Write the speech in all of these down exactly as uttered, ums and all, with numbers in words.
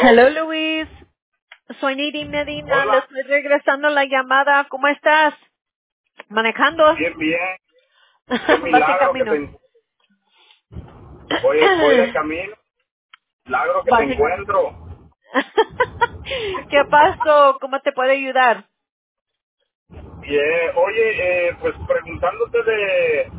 Hello, Luis. Soy Nidy Medina. Le Hola, estoy regresando la llamada. ¿Cómo estás? Manejando. bien, bien. Qué Vas en milagro que camino. te... Voy, voy de camino. Milagro que te Vas en camino. encuentro. ¿Qué pasó? ¿Cómo te puedo ayudar? Bien. Oye, eh, pues preguntándote de...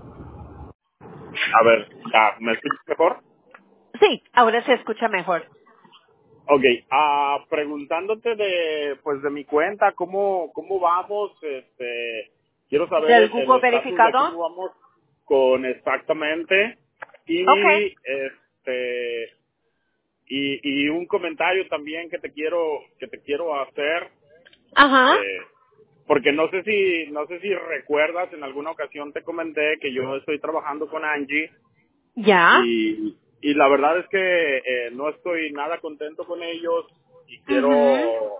A ver, ah, ¿me escuchas mejor? Sí, ahora se escucha mejor. Ok, ah, preguntándote de, pues de mi cuenta, ¿cómo, cómo vamos? Este, quiero saber ¿Del el el Google estatus de verificado? cómo vamos con exactamente. Okay. Y, este, y, y un comentario también que te quiero, que te quiero hacer. Ajá. Eh, porque no sé si no sé si recuerdas, en alguna ocasión te comenté que yo estoy trabajando con Angie ¿Ya? y, y la verdad es que eh, no estoy nada contento con ellos y Mhm. quiero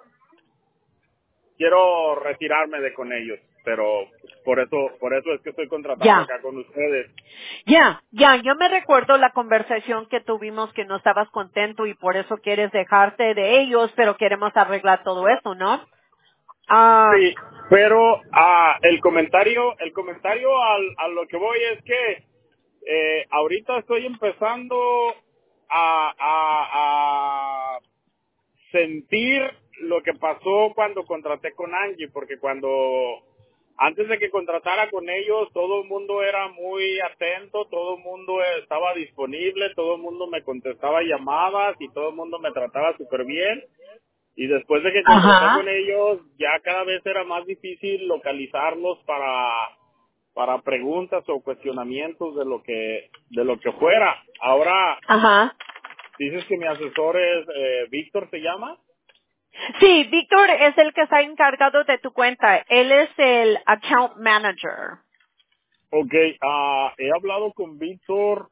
quiero retirarme de con ellos, pero por eso por eso es que estoy contratando Ya. acá con ustedes. Ya, ya, yo me recuerdo la conversación que tuvimos que no estabas contento y por eso quieres dejarte de ellos, pero queremos arreglar todo eso, ¿no? Ah, Sí, pero ah, el comentario, el comentario al, a lo que voy es que eh, ahorita estoy empezando a, a, a sentir lo que pasó cuando contraté con Angie, porque cuando antes de que contratara con ellos todo el mundo era muy atento, todo el mundo estaba disponible, todo el mundo me contestaba llamadas y todo el mundo me trataba súper bien. Y después de que contraté con ajá, ellos, ya cada vez era más difícil localizarlos para para preguntas o cuestionamientos de lo que de lo que fuera. Ahora ajá. dices que mi asesor es eh, Víctor, ¿se llama? Sí, Víctor es el que está encargado de tu cuenta. Él es el account manager. Ok, ah, he hablado con Víctor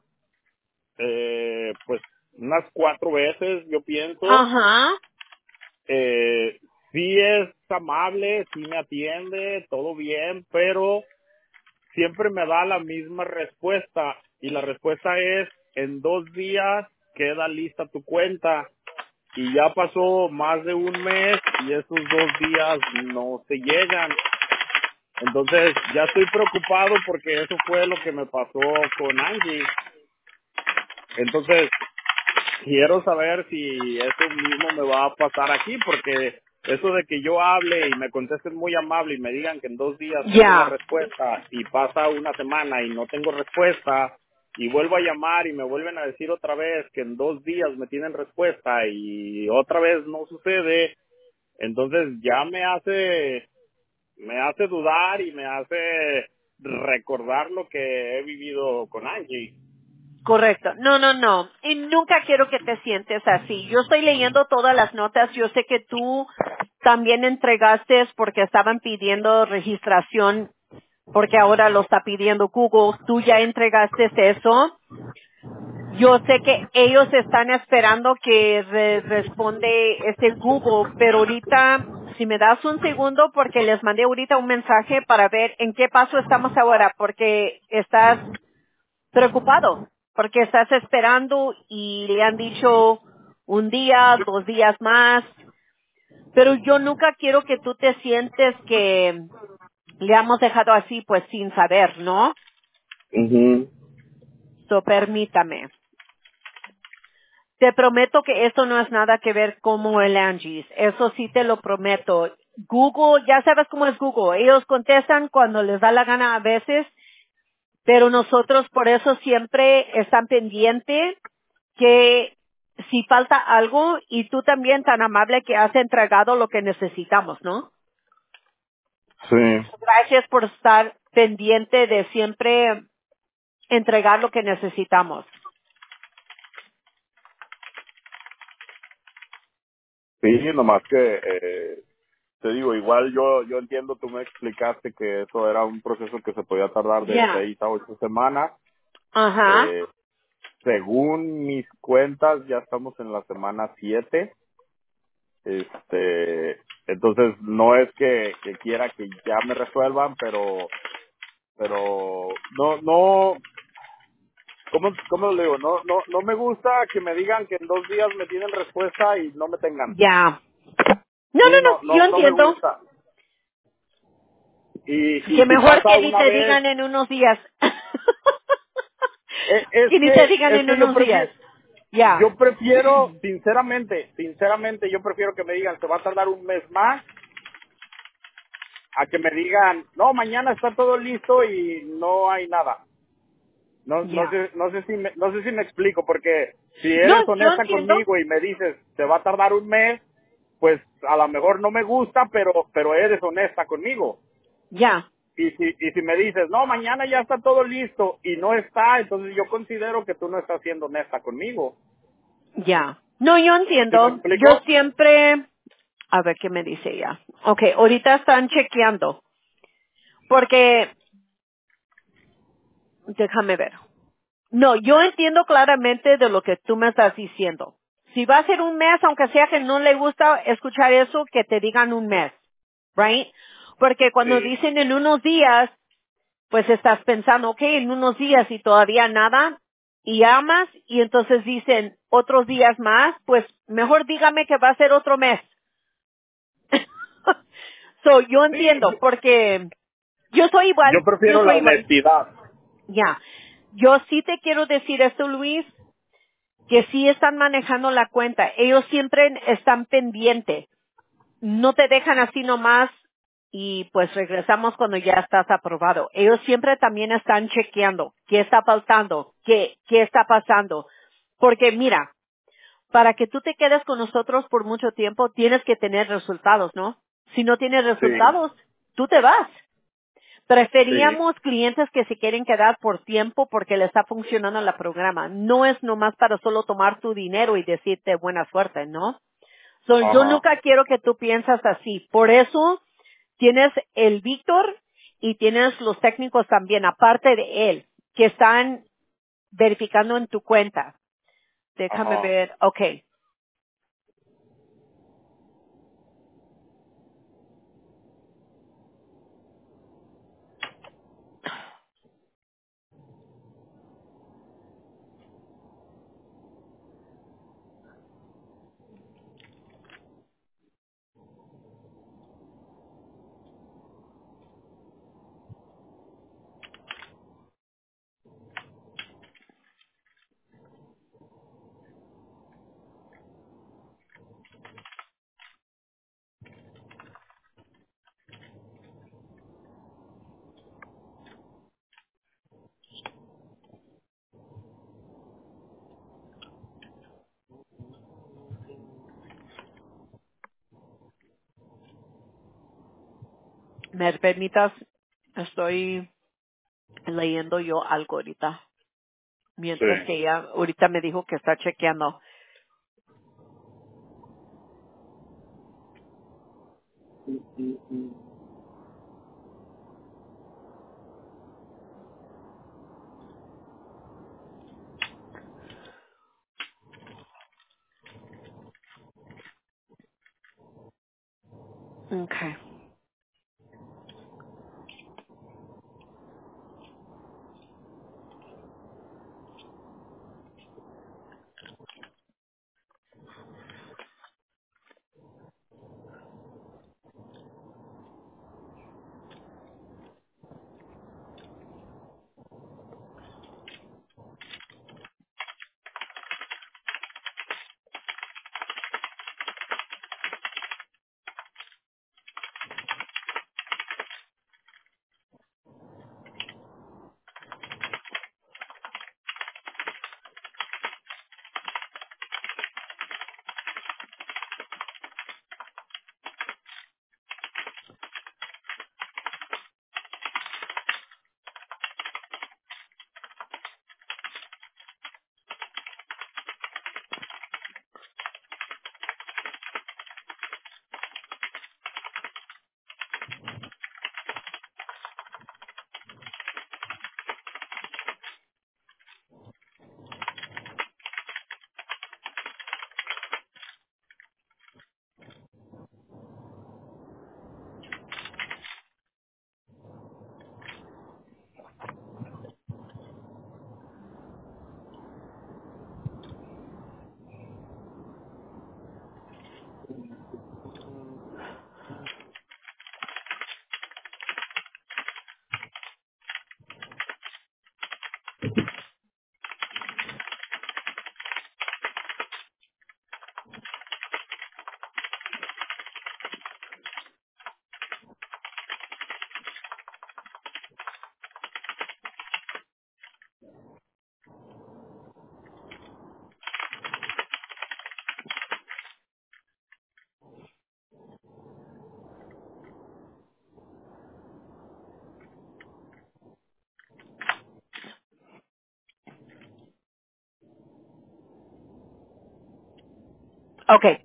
eh, pues unas cuatro veces, yo pienso. Ajá, Eh, sí es amable, sí me atiende, todo bien, pero siempre me da la misma respuesta y la respuesta es en dos días queda lista tu cuenta y ya pasó más de un mes y esos dos días no se llegan. Entonces ya estoy preocupado porque eso fue lo que me pasó con Angie. Entonces quiero saber si eso mismo me va a pasar aquí, porque eso de que yo hable y me contesten muy amable y me digan que en dos días tengo la ya, respuesta y pasa una semana y no tengo respuesta y vuelvo a llamar y me vuelven a decir otra vez que en dos días me tienen respuesta y otra vez no sucede, entonces ya me hace me hace dudar y me hace recordar lo que he vivido con Angie. correcto. No, no, no. Y nunca quiero que te sientes así. Yo estoy leyendo todas las notas. Yo sé que tú también entregaste porque estaban pidiendo registración porque ahora lo está pidiendo Google. Tú ya entregaste eso. Yo sé que ellos están esperando que re- responde este Google, pero ahorita, si me das un segundo, porque les mandé ahorita un mensaje para ver en qué paso estamos ahora, porque estás preocupado, porque estás esperando y le han dicho un día, dos días más, pero yo nunca quiero que tú te sientes que le hemos dejado así, pues sin saber, ¿no? Ujú. So, permítame. Te prometo que esto no es nada que ver como el Angie's. Eso sí te lo prometo. Google, ya sabes cómo es Google. Ellos contestan cuando les da la gana a veces, pero nosotros por eso siempre están pendientes que si falta algo y tú también tan amable que has entregado lo que necesitamos, ¿no? Sí. Gracias por estar pendiente de siempre entregar lo que necesitamos. Sí, nomás que, eh, te digo, igual yo yo entiendo, tú me explicaste que eso era un proceso que se podía tardar de Ya. seis a ocho semanas. Ajá. Eh, según mis cuentas, ya estamos en la semana siete. Este, entonces no es que, que quiera que ya me resuelvan, pero, pero no, no, ¿cómo, cómo le digo? No, no, no me gusta que me digan que en dos días me tienen respuesta y no me tengan. Ya. No, Sí, no, no, no, yo no, no me entiendo. gusta. Y, y Que si mejor pasa que ni una te vez, digan en unos días. eh, es Que ni te que, digan es en que yo unos días. prefiero, Ya. yo prefiero, sinceramente, sinceramente, yo prefiero que me digan, se va a tardar un mes más, a que me digan, no, mañana está todo listo y no hay nada. No, no Ya. sé, no sé si me, no sé si me explico, porque si No, eres yo honesta entiendo. conmigo y me dices, se va a tardar un mes, pues a lo mejor no me gusta, pero, pero eres honesta conmigo. Ya. Y si, y si me dices, no, mañana ya está todo listo y no está, entonces yo considero que tú no estás siendo honesta conmigo. Ya. No, yo ¿Sí me entiendo. Yo explico? siempre, a ver qué me dice ella. Ok, ahorita están chequeando. Porque, déjame ver. No, yo entiendo claramente de lo que tú me estás diciendo. Si va a ser un mes, aunque sea que no le gusta escuchar eso, que te digan un mes, right? Porque cuando Sí. dicen en unos días, pues estás pensando, ok, en unos días y todavía nada, y amas, y entonces dicen otros días más, pues mejor dígame que va a ser otro mes. So, yo Sí, entiendo, porque yo soy yo igual, yo prefiero la soy igual. honestidad. Ya. Yo sí te quiero decir esto, Luis, que sí están manejando la cuenta. Ellos siempre están pendientes. No te dejan así nomás y pues regresamos cuando ya estás aprobado. Ellos siempre también están chequeando qué está faltando, qué, qué está pasando. Porque mira, para que tú te quedes con nosotros por mucho tiempo, tienes que tener resultados, ¿no? Si no tienes Sí, resultados, tú te vas. sí. Preferíamos clientes que se quieren quedar por tiempo porque le está funcionando el programa. No es nomás para solo tomar tu dinero y decirte buena suerte, ¿no? So, yo Ajá. nunca quiero que tú piensas así. Por eso tienes el Víctor y tienes los técnicos también, aparte de él, que están verificando en tu cuenta. Déjame Ajá. ver. Okay. ¿Me permitas? Estoy leyendo yo algo ahorita. Mientras que Sí. ella ahorita me dijo que está chequeando. Okay. Okay.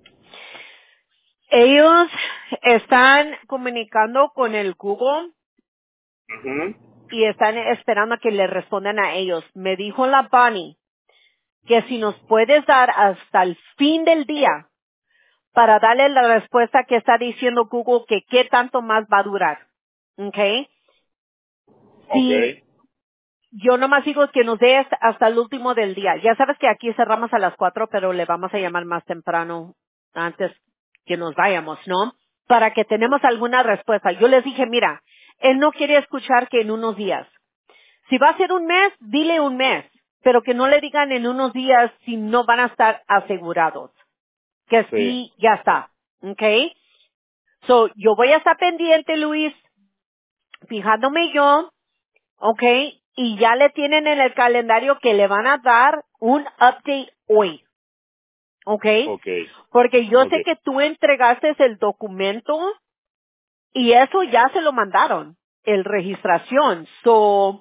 Ellos están comunicando con el Google Ujú. y están esperando a que le respondan a ellos. Me dijo la Bonnie que si nos puedes dar hasta el fin del día para darle la respuesta que está diciendo Google que qué tanto más va a durar. Okay. Si Okay. yo nomás digo que nos dé hasta, hasta el último del día. Ya sabes que aquí cerramos a las cuatro, pero le vamos a llamar más temprano antes que nos vayamos, ¿no? Para que tenemos alguna respuesta. Yo les dije, mira, él no quiere escuchar que en unos días. Si va a ser un mes, dile un mes, pero que no le digan en unos días si no van a estar asegurados. Que Sí. sí, ya está. ¿Ok? So, yo voy a estar pendiente, Luis, fijándome yo, ¿ok? Y ya le tienen en el calendario que le van a dar un update hoy. ¿Ok? Okay. Porque yo sé Okay. que tú entregaste el documento y eso ya se lo mandaron, el registración. So,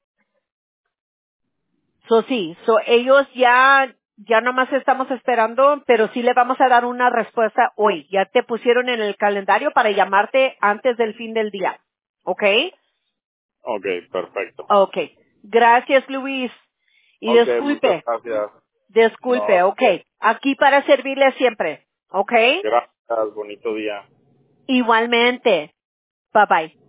So sí, so ellos ya, ya nomás estamos esperando, pero sí le vamos a dar una respuesta hoy. Ya te pusieron en el calendario para llamarte antes del fin del día. ¿Ok? Okay, perfecto. Ok. Gracias, Luis. Y Okay, muchas disculpe, gracias. disculpe, No, ok. Aquí para servirle siempre. ¿Ok? gracias, bonito día. Igualmente. Bye bye.